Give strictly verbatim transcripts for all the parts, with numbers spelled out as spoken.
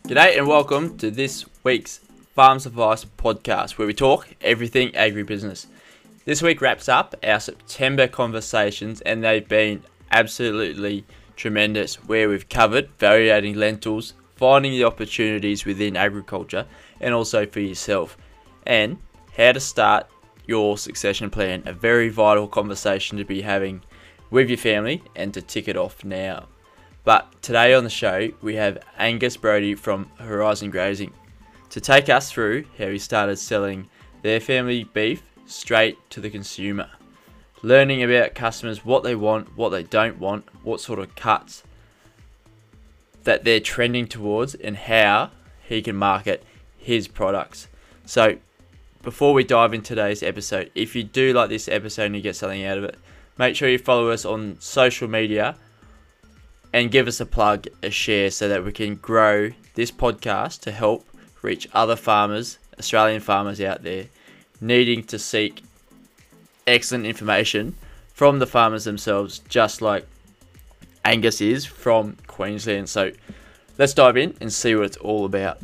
G'day and welcome to this week's Farms Advice podcast, where we talk everything agribusiness. This week wraps up our September conversations, and they've been absolutely tremendous, where we've covered value-adding lentils, finding the opportunities within agriculture and also for yourself, and how to start your succession plan, a very vital conversation to be having with your family and to tick it off now. But today on the show, we have Angus Brodie from Horizon Grazing to take us through how he started selling their family beef straight to the consumer, learning about customers, what they want, what they don't want, what sort of cuts that they're trending towards, and how he can market his products. So before we dive into today's episode, if you do like this episode and you get something out of it, make sure you follow us on social media and give us a plug, a share, so that we can grow this podcast to help reach other farmers, Australian farmers out there, needing to seek excellent information from the farmers themselves, just like Angus is from Queensland. So let's dive in and see what it's all about.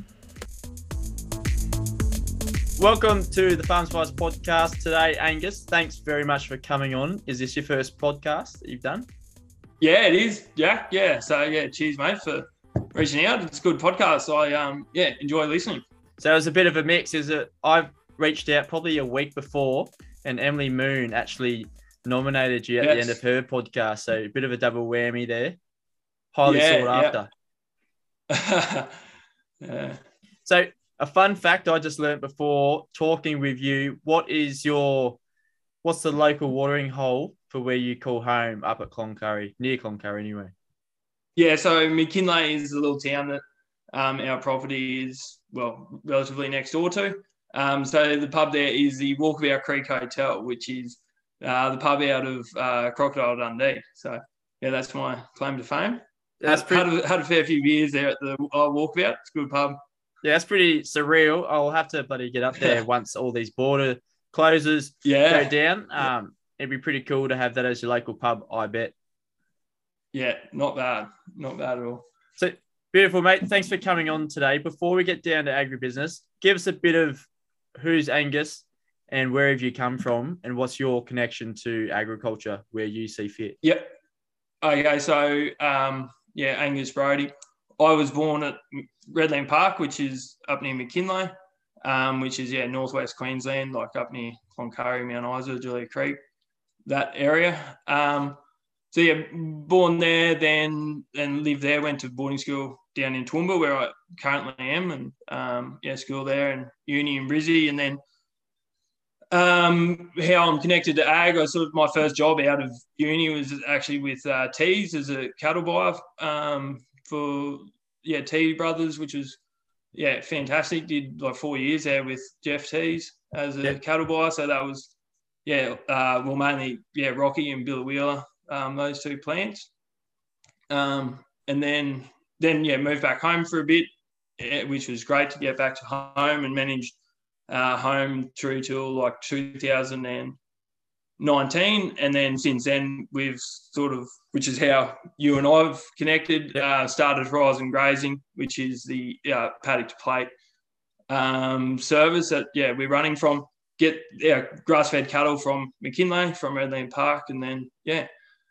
Welcome to the Farms Advice podcast today, Angus. Thanks very much for coming on. Is this your first podcast that you've done? Yeah, it is, Jack. Yeah, so yeah, cheers, mate, for reaching out. It's a good podcast. I um, yeah, enjoy listening. So it was a bit of a mix. Is it? I've reached out probably a week before, and Emily Moon actually nominated you at yes. the end of her podcast. So a bit of a double whammy there. Highly yeah, sought after. yeah. So a fun fact I just learnt before talking with you. What is your, what's the local watering hole for where you call home up at Cloncurry, near Cloncurry anyway? Yeah, so McKinlay is a little town that um, our property is, well, relatively next door to. Um, so the pub there is the Walkabout Creek Hotel, which is uh, the pub out of uh, Crocodile Dundee. So, yeah, that's my claim to fame. That's had, pretty... had, a, had a fair few beers there at the uh, Walkabout. It's a good pub. Yeah, that's pretty surreal. I'll have to bloody get up there once all these border closes yeah. go down. Um, It'd be pretty cool to have that as your local pub, I bet. Yeah, not bad. Not bad at all. So, beautiful, mate. Thanks for coming on today. Before we get down to agribusiness, give us a bit of who's Angus and where have you come from and what's your connection to agriculture where you see fit? Yep. Okay, so, um, yeah, Angus Brodie. I was born at Redland Park, which is up near McKinlay, um, which is, yeah, northwest Queensland, like up near Cloncurry, Mount Isa, Julia Creek, that area. Um, so, yeah, born there, then and lived there, went to boarding school down in Toowoomba, where I currently am, and, um, yeah, school there, and uni in Brizzy. And then um, how I'm connected to ag, I sort of, my first job out of uni was actually with uh, Tees as a cattle buyer um, for, yeah, T Brothers, which was, yeah, fantastic. Did like four years there with Jeff Tees as a yep. cattle buyer. So that was, yeah, uh, well, mainly, yeah, Rocky and Bill Wheeler, um, those two plants. Um, and then, then, yeah, moved back home for a bit, which was great to get back to home and manage uh, home through till like two thousand nineteen. And then since then, we've sort of, which is how you and I have connected, yep. uh, started Horizon Grazing, which is the uh, paddock to plate um, service that, yeah, we're running from. Get yeah, grass-fed cattle from McKinlay, from Redland Park, and then, yeah,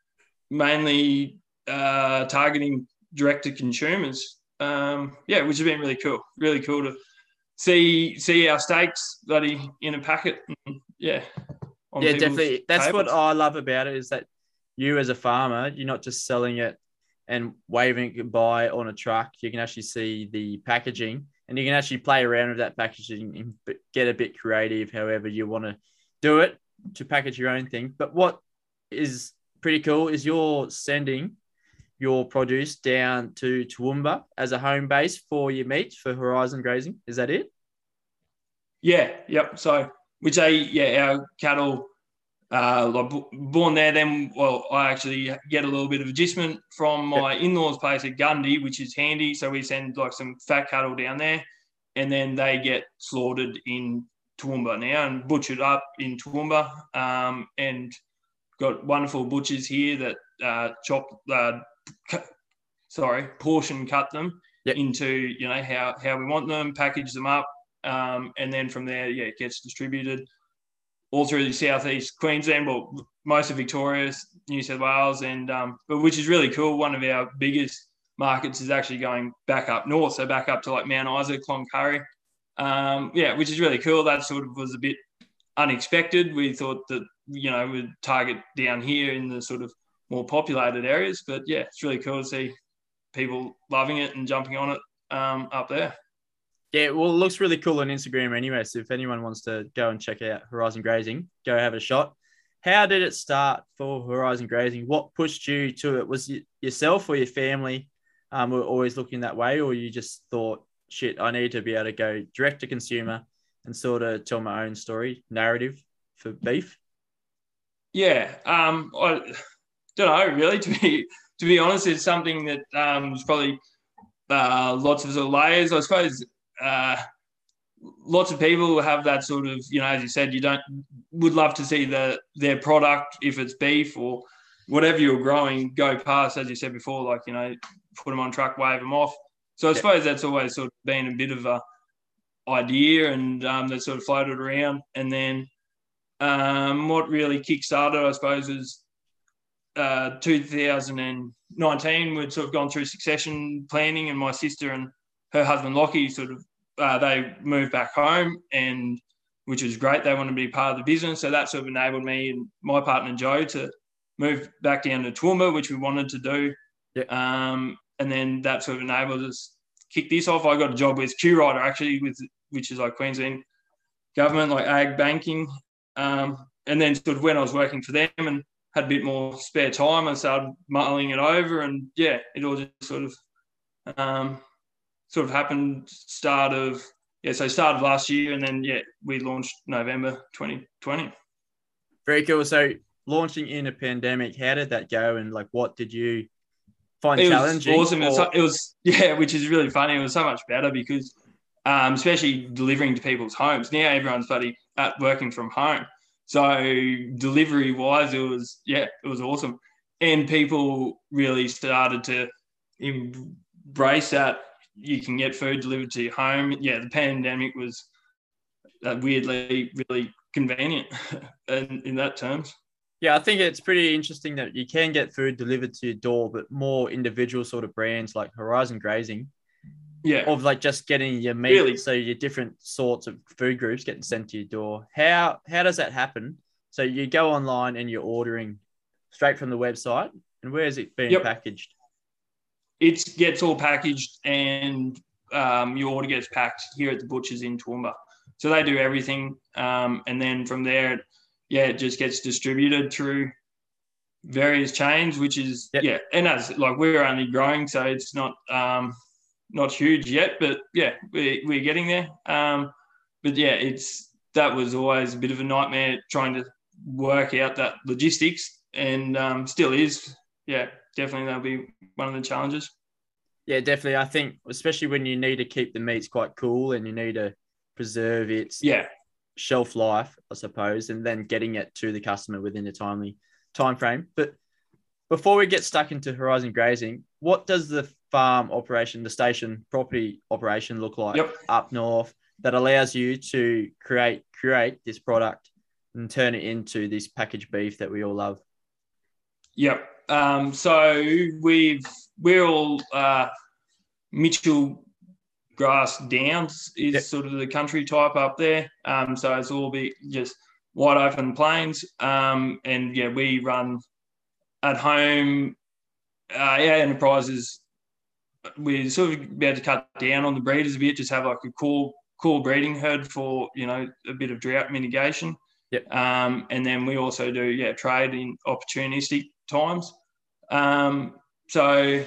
mainly uh, targeting direct-to-consumers. Um, yeah, which has been really cool. Really cool to see see our steaks bloody in a packet. And, yeah. Yeah, definitely. That's tables. What I love about it is that you as a farmer, you're not just selling it and waving it goodbye on a truck. You can actually see the packaging. And you can actually play around with that packaging and get a bit creative, however you want to do it, to package your own thing. But what is pretty cool is you're sending your produce down to Toowoomba as a home base for your meat for Horizon Grazing. Is that it? Yeah, yep. So, which they, yeah, our cattle, uh, like born there, then, well, I actually get a little bit of adjustment from my yep. in-laws' place at Gundy, which is handy. So we send like some fat cattle down there, and then they get slaughtered in Toowoomba now and butchered up in Toowoomba. Um, and got wonderful butchers here that uh, chop, uh, cu- sorry, portion cut them yep. into, you know, how, how we want them, package them up. Um, and then from there, yeah, it gets distributed all through the southeast Queensland, well, most of Victoria, New South Wales, and um, but which is really cool. One of our biggest markets is actually going back up north, so back up to like Mount Isa, Cloncurry. Um, yeah, which is really cool. That sort of was a bit unexpected. We thought that, you know, we'd target down here in the sort of more populated areas, but yeah, it's really cool to see people loving it and jumping on it um, up there. Yeah, well, it looks really cool on Instagram anyway. So if anyone wants to go and check out Horizon Grazing, go have a shot. How did it start for Horizon Grazing? What pushed you to it? Was it yourself or your family um, were always looking that way, or you just thought, shit, I need to be able to go direct to consumer and sort of tell my own story, narrative for beef? Yeah, um, I don't know really. To be to be honest, it's something that um, was probably uh, lots of, sort of layers. I suppose uh, lots of people have that sort of, you know, as you said, you don't would love to see the their product, if it's beef or whatever you're growing, go past, as you said before, like, you know, put them on truck, wave them off. So I suppose that's always sort of been a bit of a idea, and um, that sort of floated around. And then um, what really kick-started, I suppose, was uh, two thousand nineteen. We'd sort of gone through succession planning, and my sister and her husband Lockie sort of uh, they moved back home, and which was great. They wanted to be part of the business, so that sort of enabled me and my partner Joe to move back down to Toowoomba, which we wanted to do. Yeah. Um, and then that sort of enabled us to kick this off. I got a job with Q Rider, actually, with which is like Queensland government, like ag banking. Um, and then sort of when I was working for them and had a bit more spare time, I started mulling it over, and yeah, it all just sort of um, sort of happened. Start of yeah, so started last year, and then yeah, we launched November twenty twenty. Very cool. So launching in a pandemic, how did that go, and like what did you find it challenging? Was awesome. Or... It, was, it was yeah, which is really funny. It was so much better because, um, especially delivering to people's homes. Now everyone's bloody at working from home. So delivery wise, it was, yeah, it was awesome. And people really started to embrace that. You can get food delivered to your home. Yeah, the pandemic was uh, weirdly really convenient in, in that terms. Yeah, I think it's pretty interesting that you can get food delivered to your door, but more individual sort of brands like Horizon Grazing. Yeah. Of like just getting your meat, really? So your different sorts of food groups getting sent to your door. How how does that happen? So you go online and you're ordering straight from the website, and where is it being yep. packaged? It gets all packaged, and um, your order gets packed here at the butchers in Toowoomba. So they do everything, um, and then from there, yeah, it just gets distributed through various chains, which is yep. yeah, and as like we're only growing, so it's not. Um, Not huge yet, but yeah, we, we're getting there. Um, but yeah, it's that was always a bit of a nightmare trying to work out that logistics, and um, still is. Yeah, definitely that'll be one of the challenges. Yeah, definitely. I think especially when you need to keep the meats quite cool and you need to preserve its yeah. shelf life, I suppose, and then getting it to the customer within a timely time frame. But before we get stuck into Horizon Grazing, what does the farm operation, the station property operation look like yep. up north that allows you to create create this product and turn it into this packaged beef that we all love? Yep. Um, so we've we're all uh, Mitchell Grass Downs is yep. sort of the country type up there. Um, so it's all be just wide open plains. Um, and yeah, we run at home. Uh, our enterprise is we sort of be able to cut down on the breeders a bit, just have like a core core breeding herd for, you know, a bit of drought mitigation. Yep. Um, and then we also do yeah trade in opportunistic times. Um, so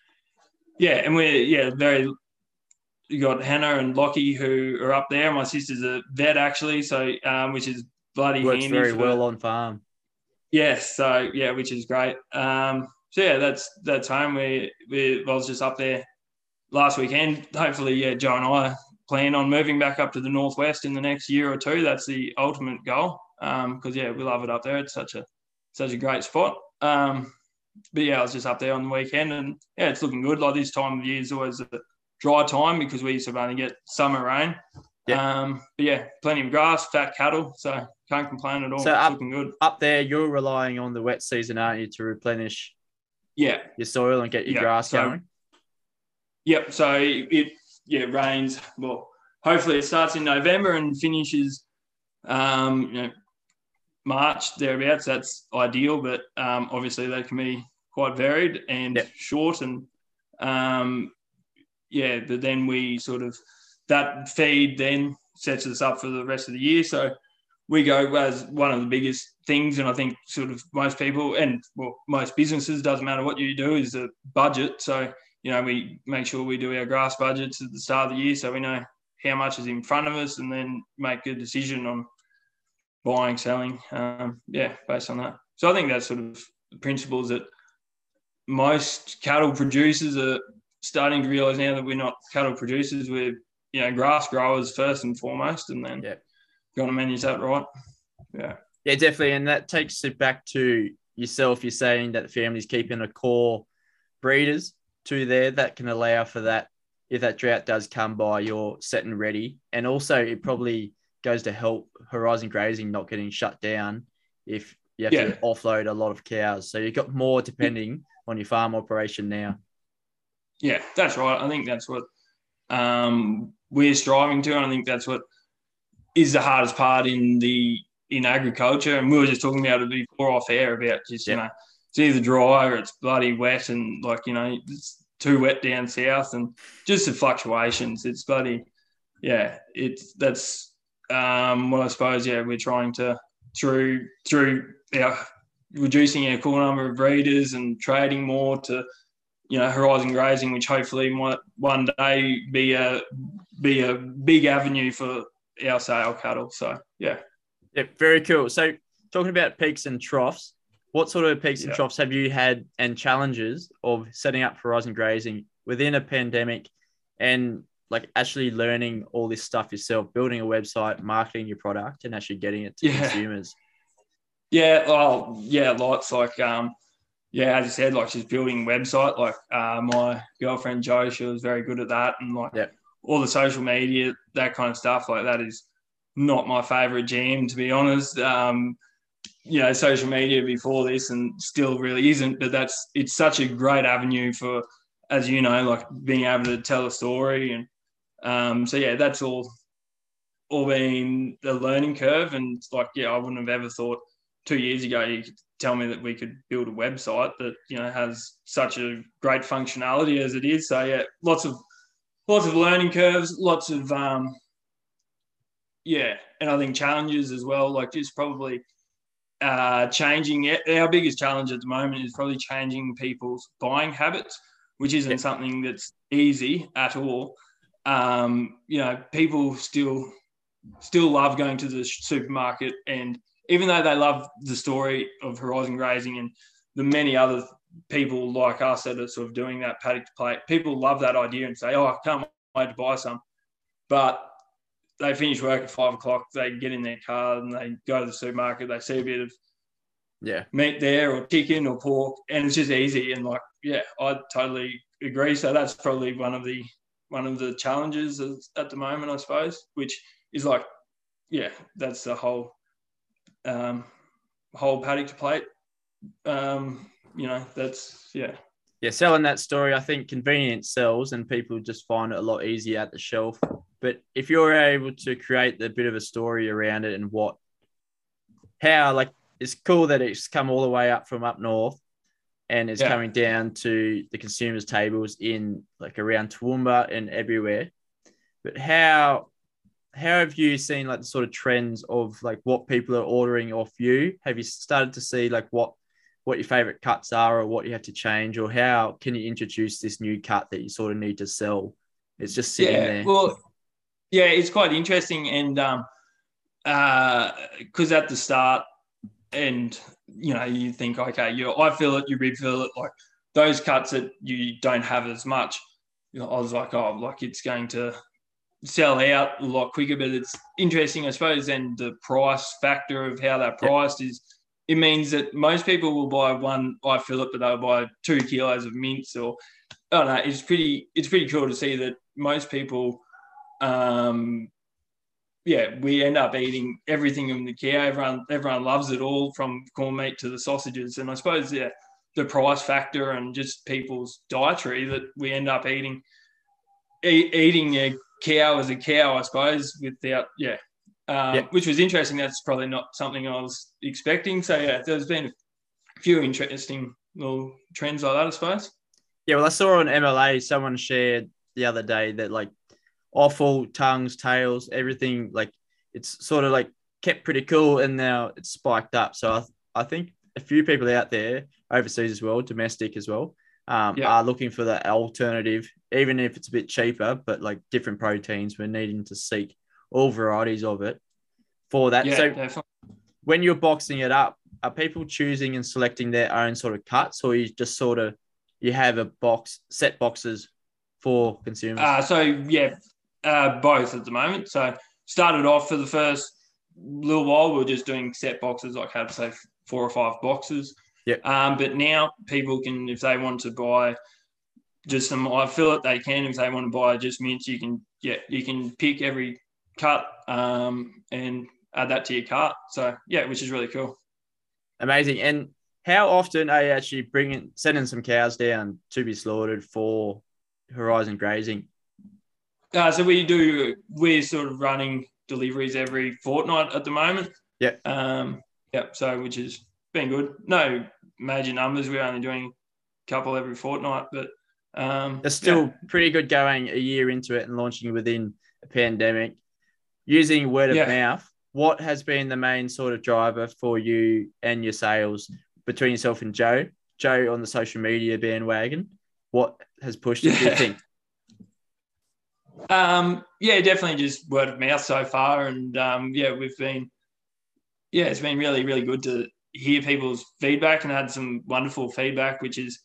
yeah, and we're yeah very. You got Hannah and Lockie who are up there. My sister's a vet actually, so um, which is bloody works handy. very for, well on farm. Yes, so yeah, which is great. Um, so yeah, that's that's home. We we I was just up there last weekend. Hopefully, yeah, Joe and I plan on moving back up to the northwest in the next year or two. That's the ultimate goal. Um, because yeah, we love it up there. It's such a such a great spot. Um, but yeah, I was just up there on the weekend, and yeah, it's looking good. Like this time of year is always a dry time because we sort of only get summer rain. Yep. Um, but yeah, plenty of grass, fat cattle, so can't complain at all. So it's up, looking good. Up there, you're relying on the wet season, aren't you, to replenish yeah. your soil and get your yeah. grass so, going? Yep. So it yeah rains. Well, hopefully it starts in November and finishes, um, you know, March thereabouts. That's ideal, but um, obviously they can be quite varied and yep. short, and um, yeah, but then we sort of that feed then sets us up for the rest of the year. So we go as one of the biggest things, and I think sort of most people and well, most businesses, doesn't matter what you do, is the budget. So, you know, we make sure we do our grass budgets at the start of the year so we know how much is in front of us and then make a decision on buying, selling, um, yeah, based on that. So I think that's sort of the principles that most cattle producers are starting to realise now, that we're not cattle producers, we're, you know, grass growers first and foremost, and then yeah. got to manage that right. Yeah. Yeah, definitely. And that takes it back to yourself. You're saying that the family's keeping a core breeders to there that can allow for that. If that drought does come by, you're set and ready. And also it probably goes to help Horizon Grazing not getting shut down if you have yeah. to offload a lot of cows. So you've got more depending on your farm operation now. Yeah, that's right. I think that's what um, we're striving to. And I think that's what is the hardest part in the in agriculture. And we were just talking about it before off air about just, yep. you know, it's either dry or it's bloody wet, and like, you know, it's too wet down south, and just the fluctuations. It's bloody, yeah, it's that's um, what I suppose, yeah, we're trying to, through, through our reducing our core number of breeders and trading more to, you know, Horizon Grazing, which hopefully might one day be a be a big avenue for our sale cattle. So yeah. Yeah, very cool. So talking about peaks and troughs, what sort of peaks yeah. and troughs have you had and challenges of setting up Horizon Grazing within a pandemic and like actually learning all this stuff yourself, building a website, marketing your product and actually getting it to yeah. consumers? Yeah, well, yeah, lots like um yeah, as you said, like she's building a website. Like uh, my girlfriend Jo, she was very good at that, and like yep. all the social media, that kind of stuff. Like that is not my favourite jam, to be honest. Um, you know, social media before this, and still really isn't. But that's it's such a great avenue for, as you know, like being able to tell a story, and um, so yeah, that's all all been a learning curve. And like yeah, I wouldn't have ever thought two years ago you could tell me that we could build a website that, you know, has such a great functionality as it is. So yeah, lots of lots of learning curves, lots of um yeah, and I think challenges as well. Like just probably uh changing it. Our biggest challenge at the moment is probably changing people's buying habits, which isn't yeah. something that's easy at all. Um, you know, people still still love going to the supermarket, and even though they love the story of Horizon Grazing and the many other people like us that are sort of doing that paddock to plate, people love that idea and say, oh, I can't wait to buy some. But they finish work at five o'clock, they get in their car and they go to the supermarket, they see a bit of yeah meat there or chicken or pork, and it's just easy. And like, yeah, I totally agree. So that's probably one of the one of the challenges at the moment, I suppose, which is like, yeah, that's the whole um, whole paddock to plate. Um, you know, that's, yeah. Yeah, selling that story, I think convenience sells and people just find it a lot easier at the shelf. But if you're able to create a bit of a story around it and what, how, like, it's cool that it's come all the way up from up north and it's yeah. coming down to the consumers' tables in like around Toowoomba and everywhere. But how... How have you seen like the sort of trends of like what people are ordering off you? Have you started to see like what what your favorite cuts are or what you have to change, or how can you introduce this new cut that you sort of need to sell? It's just sitting yeah, there. Well, yeah, it's quite interesting. And um, uh, because at the start, and you know, you think, okay, you I feel it, you rib feel it, like those cuts that you don't have as much. You know, I was like, oh, like it's going to sell out a lot quicker. But it's interesting, I suppose, and the price factor of how that priced yep. is, it means that most people will buy one I Phillip, but they'll buy two kilos of mince or oh no, it's pretty it's pretty cool to see that most people, um, yeah, we end up eating everything in the cow. Everyone everyone loves it all, from corned meat to the sausages. And I suppose yeah, the price factor and just people's dietary, that we end up eating e- eating a cow as a cow, I suppose, without yeah. Um, Yeah. which was interesting. That's probably not something I was expecting. So yeah, there's been a few interesting little trends like that, I suppose. Yeah, well, I saw on M L A someone shared the other day that like offal, tongues, tails, everything, like it's sort of like kept pretty cool, and now it's spiked up. So I, I think a few people out there overseas as well, domestic as well, um, Yeah. are looking for the alternative, even if it's a bit cheaper, but like different proteins. We're needing to seek all varieties of it for that. Yeah, So definitely. when you're boxing it up, are people choosing and selecting their own sort of cuts, or you just sort of you have a box set boxes for consumers? Uh, so yeah, uh, both at the moment. So started off for the first little while, we were just doing set boxes, like had say four or five boxes. Yep. Um, but now people can, if they want to buy just some eye fillet, they can. If they want to buy just mince, you can. Yeah, you can pick every cut um, and add that to your cart. So yeah, which is really cool. Amazing. And how often are you actually bringing sending some cows down to be slaughtered for Horizon Grazing? Uh, so we do. We're sort of running deliveries every fortnight at the moment. Yeah. Um. Yeah. So which has been good. No major numbers. We're only doing a couple every fortnight, but um, It's still yeah. pretty good going a year into it and launching within a pandemic. Using word of Yeah. mouth, what has been the main sort of driver for you and your sales between yourself and Joe? Joe on the social media bandwagon, what has pushed it, Yeah. do you think? Um, yeah, definitely just word of mouth so far. And um, yeah, we've been, yeah, it's been really, really good to hear people's feedback and had some wonderful feedback, which is,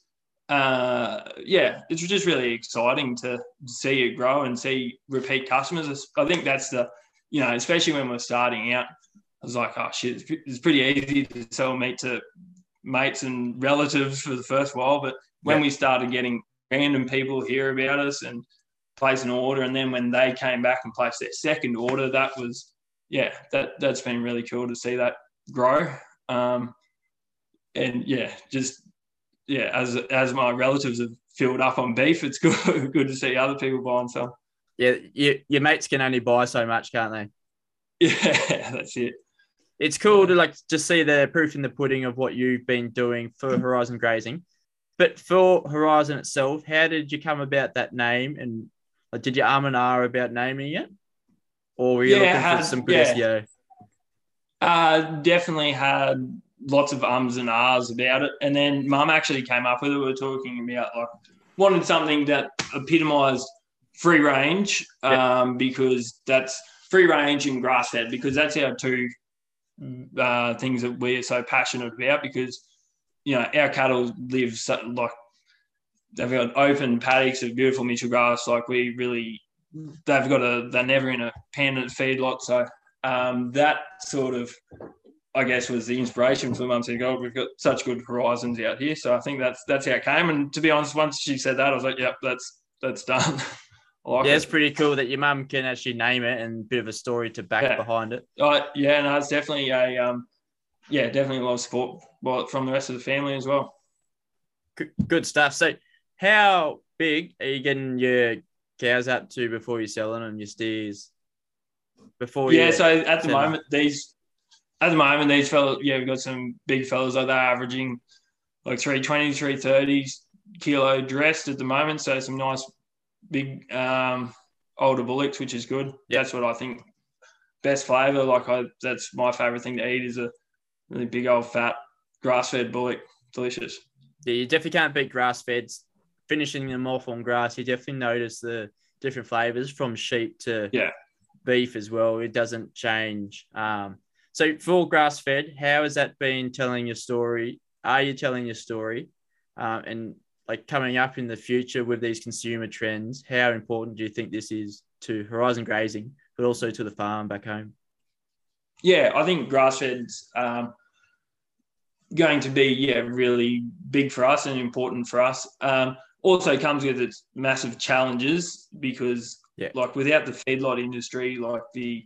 uh, yeah, it's just really exciting to see it grow and see repeat customers. I think that's the, you know, especially when we're starting out, I was like, oh shit, it's pretty easy to sell meat to mates and relatives for the first while. But when Yeah. we started getting random people hear about us and place an order, and then when they came back and placed their second order, that was, yeah, that, that's been really cool to see that grow. Um, and yeah, just, yeah, as as my relatives have filled up on beef, it's good good to see other people buy and sell. Yeah, you, your mates can only buy so much, can't they? Yeah, that's it. It's cool Yeah. to like just see the proof in the pudding of what you've been doing for Horizon Grazing. But for Horizon itself, how did you come about that name? And like, did you arm and ah about naming it? Or were you Yeah, looking had, for some good yeah. S E O? Uh, definitely had lots of ums and ahs about it. And then mum actually came up with it. We were talking about like wanted something that epitomised free range, um, because that's free range and grass fed, because that's our two uh, things that we're so passionate about, because, you know, our cattle live so, like they've got open paddocks of beautiful mitchell grass. Like we really, they've got a, they're never in a pen at feedlot. So um, that sort of, I guess, was the inspiration for Mum saying, "God, we've got such good horizons out here." So I think that's that's how it came. And to be honest, once she said that, I was like, "Yep, that's that's done." I like Yeah, it. it's pretty cool that your mum can actually name it and a bit of a story to back Yeah. behind it. Uh, yeah, no, it's definitely a um, yeah, definitely a lot of support from the rest of the family as well. Good stuff. So, how big are you getting your cows up to before you're selling them, your steers? Before Yeah, you so at the sell 'em? moment, these at the moment these fellas, yeah, we've got some big fellas like that averaging like three twenty, three thirty kilo dressed at the moment. So some nice big um, older bullocks, which is good. Yep. That's what I think best flavour. Like I, that's my favourite thing to eat is a really big old fat grass fed bullock. Delicious. Yeah, you definitely can't beat grass feds. Finishing them off on grass, you definitely notice the different flavors from sheep to Yeah. beef as well. It doesn't change. Um, so for grass fed, how has that been telling your story? Are you telling your story? Um, and like coming up in the future with these consumer trends, how important do you think this is to Horizon Grazing, but also to the farm back home? Yeah, I think grass fed's um, going to be, yeah, really big for us and important for us. Um, also comes with its massive challenges because, Yeah. like, without the feedlot industry, like the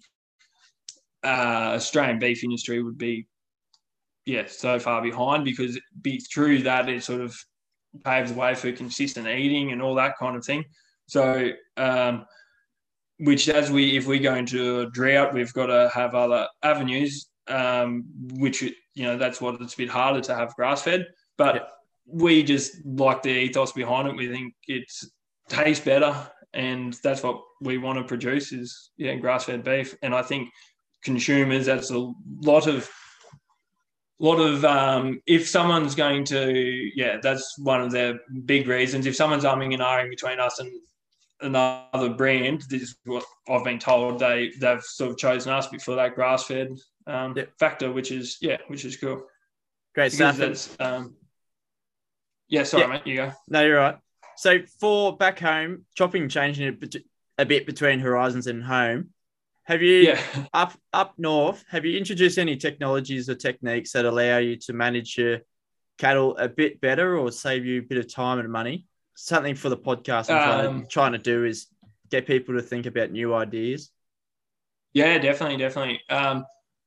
uh, Australian beef industry would be, yeah, so far behind because be through that it sort of paves the way for consistent eating and all that kind of thing. So, um, which as we, if we go into a drought, we've got to have other avenues, um, which, you know, that's what it's a bit harder to have grass fed. But Yep. we just like the ethos behind it. We think it tastes better, and that's what we want to produce is, yeah, grass fed beef. And I think consumers, that's a lot of, lot of, um, if someone's going to, yeah, that's one of their big reasons. If someone's umming and ahhing between us and another brand, this is what I've been told, they they've sort of chosen us for that grass fed um, Yep. factor, which is yeah, which is cool. Great Because stuff. that's um, yeah. Sorry, Yeah. mate. You go. No, you're right. So for back home, chopping, changing it bet- a bit between Horizons and home. Have you Yeah. up up north? Have you introduced any technologies or techniques that allow you to manage your cattle a bit better or save you a bit of time and money? Something for the podcast I'm trying Um, to trying to do is get people to think about new ideas. yeah, definitely, definitely. Um,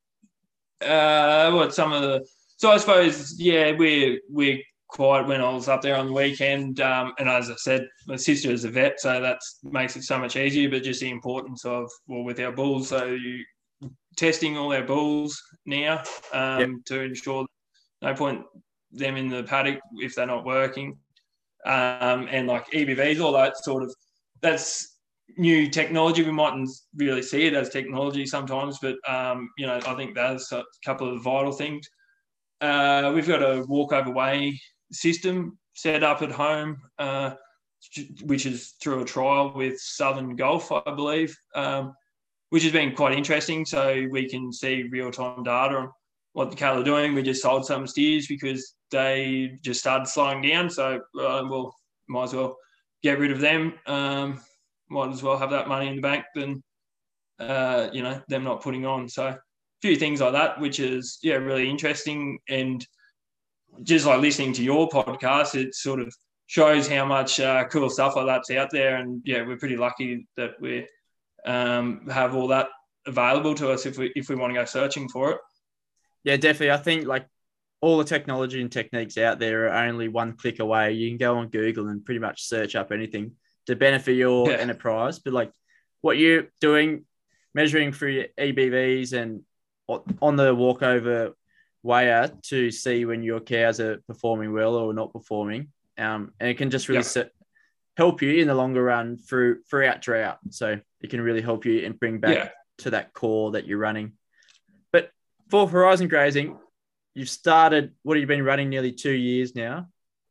uh, what some of the so I suppose yeah, we're we're quiet when I was up there on the weekend, um, and as I said, my sister is a vet, so that makes it so much easier. But just the importance of, well, with our bulls, so you testing all our bulls now um, Yep. to ensure no point them in the paddock if they're not working, um, and like E B Vs, all that sort of, that's new technology. We mightn't really see it as technology sometimes, but um, you know, I think that's a couple of vital things. Uh, we've got a walkover way system set up at home, uh, which is through a trial with Southern Gulf, I believe, um, which has been quite interesting. So we can see real-time data on what the cattle are doing. We just sold some steers because they just started slowing down. So, uh, well, might as well get rid of them. Um, might as well have that money in the bank than, uh, you know, them not putting on. So a few things like that, which is, yeah, really interesting. And just like listening to your podcast, it sort of shows how much uh, cool stuff like that's out there. And yeah, we're pretty lucky that we um, have all that available to us if we if we want to go searching for it. Yeah, definitely. I think like all the technology and techniques out there are only one click away. You can go on Google and pretty much search up anything to benefit your Yeah. enterprise. But like what you're doing, measuring for your E B Vs and on the walkover weigher to see when your cows are performing well or not performing. Um, and it can just really Yep. set, help you in the longer run through throughout drought. So it can really help you and bring back Yeah. to that core that you're running. But for Horizon Grazing, you've started, what have you been running nearly two years now?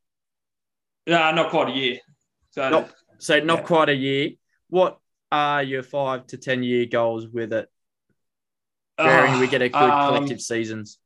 No, not quite a year. So, Not, so not yeah. quite a year. What are your five to ten year goals with it? Bearing uh, we get a good um, collective seasons.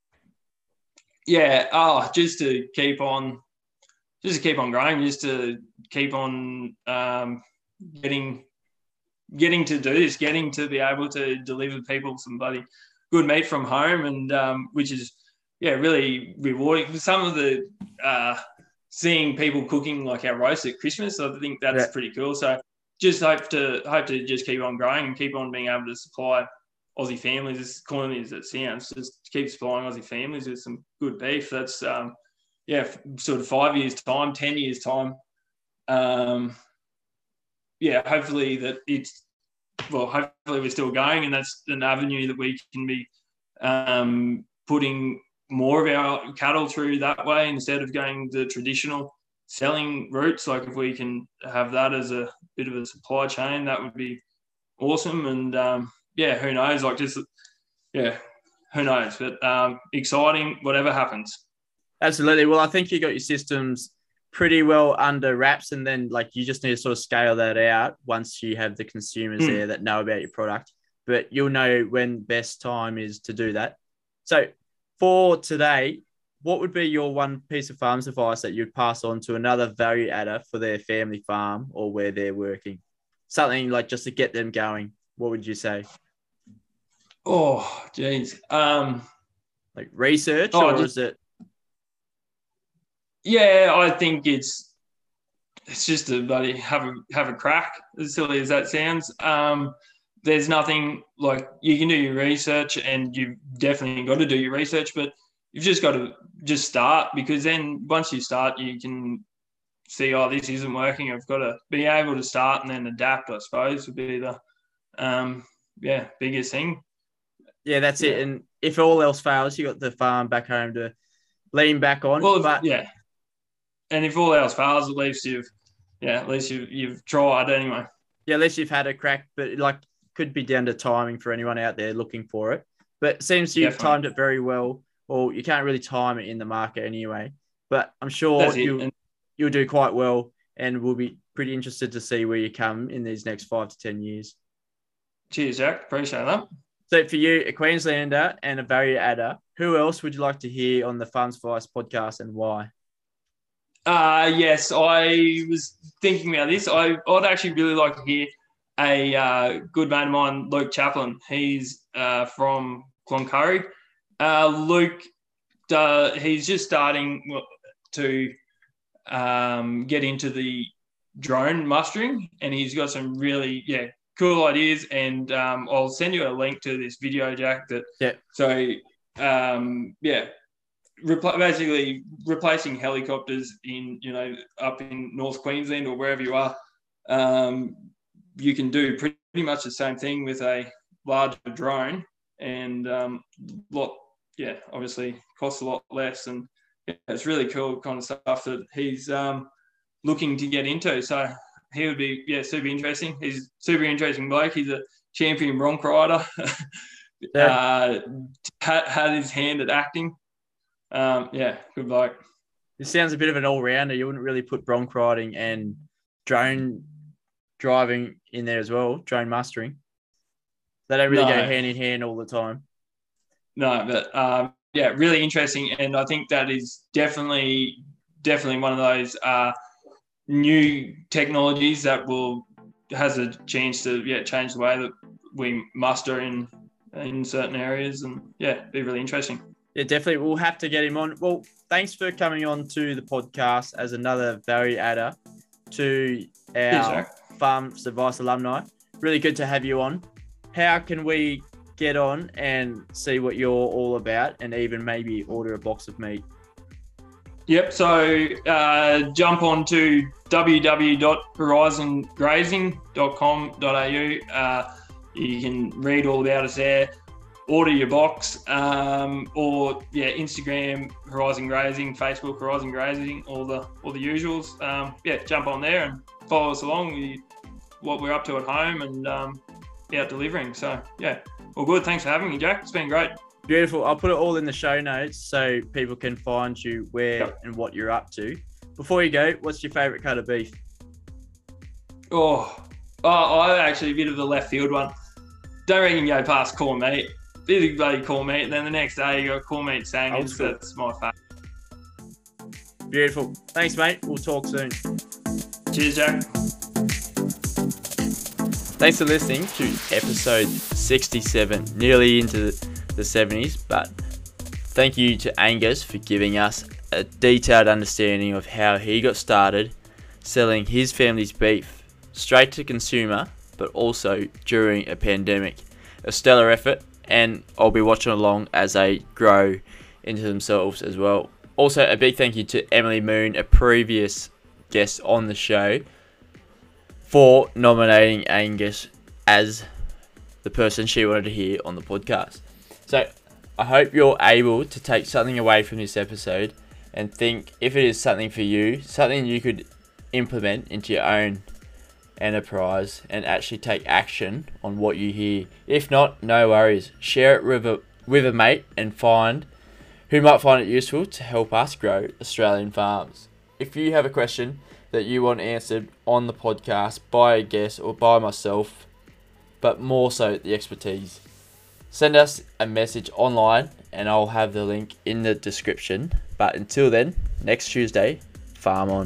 Yeah. Oh, just to keep on, just to keep on growing, just to keep on um, getting, getting to do this, getting to be able to deliver people some bloody good meat from home, and um, which is, yeah, really rewarding. Some of the uh, seeing people cooking like our roast at Christmas, I think that's Yeah. pretty cool. So just hope to hope to just keep on growing and keep on being able to supply Aussie families, as corny as it sounds, just keep supplying Aussie families with some good beef. That's um, yeah, sort of five years time, ten years time. Um, yeah, hopefully that it's, well, hopefully we're still going, and that's an avenue that we can be um, putting more of our cattle through that way instead of going the traditional selling routes. Like if we can have that as a bit of a supply chain, that would be awesome. And um, yeah, who knows? Like just yeah, who knows? But um, exciting, whatever happens. Absolutely. Well, I think you got your systems pretty well under wraps, and then like you just need to sort of scale that out once you have the consumers Mm. there that know about your product. But you'll know when best time is to do that. So for today, what would be your one piece of farm's advice that you'd pass on to another value adder for their family farm or where they're working? Something like just to get them going. What would you say? Oh, geez. Um, Like research, oh, or just is it? yeah, I think it's it's just to bloody have a have a crack. As silly as that sounds, um, there's nothing like you can do your research, and you've definitely got to do your research, but you've just got to just start, because then once you start, you can see, oh, this isn't working. I've got to be able to start and then adapt, I suppose, would be the um, yeah biggest thing. Yeah, that's Yeah. it. And if all else fails, you got the farm back home to lean back on. Well, but yeah. And if all else fails, at least you've, yeah, at least you've, you've tried anyway. Yeah, at least you've had a crack, but like could be down to timing for anyone out there looking for it. But it seems you've Definitely. timed it very well. Well, you can't really time it in the market anyway. But I'm sure That's it. you'll, And you'll do quite well, and we'll be pretty interested to see where you come in these next five to ten years. cheers, Jack. Appreciate that. So for you, a Queenslander and a value adder, who else would you like to hear on the Farms Advice podcast, and why? Uh, yes, I was thinking about this. I, I'd actually really like to hear a uh, good mate of mine, Luke Chaplin. He's uh, from Cloncurry. Uh, Luke, uh, he's just starting to um, get into the drone mustering, and he's got some really, yeah, cool ideas. And um, I'll send you a link to this video, Jack. That Yeah. So, um, yeah. Repl- basically replacing helicopters in, you know, up in North Queensland or wherever you are, um, you can do pretty much the same thing with a larger drone, and um, lot, yeah, obviously costs a lot less, and yeah, it's really cool kind of stuff that he's um, looking to get into. So he would be, yeah, super interesting. He's super interesting bloke. He's a champion bronc rider. Yeah. uh, had, had his hand at acting. Um, yeah, good bloke. This sounds a bit of an all-rounder. You wouldn't really put bronc riding and drone driving in there as well, drone mustering. They don't really No. go hand in hand all the time. No, but um, yeah, really interesting, and I think that is definitely, definitely one of those uh, new technologies that will has a chance to yeah change the way that we muster in in certain areas, and yeah, be really interesting. Yeah, definitely. We'll have to get him on. Well, thanks for coming on to the podcast as another value adder to our Yes, Farms Advice alumni. Really good to have you on. How can we get on and see what you're all about, and even maybe order a box of meat? Yep. So uh, jump on to w w w dot horizon grazing dot com dot a u. Uh, you can read all about us there. Order your box, um, or yeah, Instagram Horizon Grazing, Facebook Horizon Grazing, all the all the usuals. Um, yeah, jump on there and follow us along with what we're up to at home, and um, out delivering. So yeah, all good. Thanks for having me, Jack. It's been great. Beautiful. I'll put it all in the show notes so people can find you where Yep. and what you're up to. Before you go, what's your favourite cut of beef? Oh, oh, I actually a bit of a left field one. Don't reckon go past corn meat. Big bloody corn meat. Then the next day you got corn meat sandwich. That's my favourite. Beautiful. Thanks, mate. We'll talk soon. Cheers, Jack. Thanks for listening to episode sixty-seven, nearly into the seventies, but thank you to Angus for giving us a detailed understanding of how he got started selling his family's beef straight to consumer, but also during a pandemic. A stellar effort, and I'll be watching along as they grow into themselves as well. Also, a big thank you to Emily Moon, a previous guest on the show, for nominating Angus as the person she wanted to hear on the podcast. So I hope you're able to take something away from this episode and think, if it is something for you, something you could implement into your own enterprise and actually take action on what you hear. If not, no worries. Share it with a, with a mate and find who might find it useful to help us grow Australian farms. If you have a question that you want answered on the podcast by a guest or by myself, but more so the expertise, send us a message online and I'll have the link in the description. But until then, next Tuesday, farm on.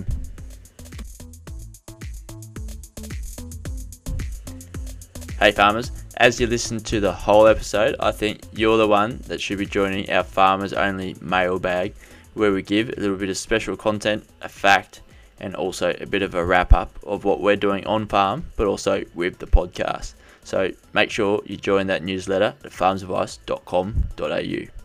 Hey farmers, as you listen to the whole episode, I think you're the one that should be joining our farmers only mailbag, where we give a little bit of special content, a fact, and also a bit of a wrap up of what we're doing on farm, but also with the podcast. So make sure you join that newsletter at farms advice dot com dot a u.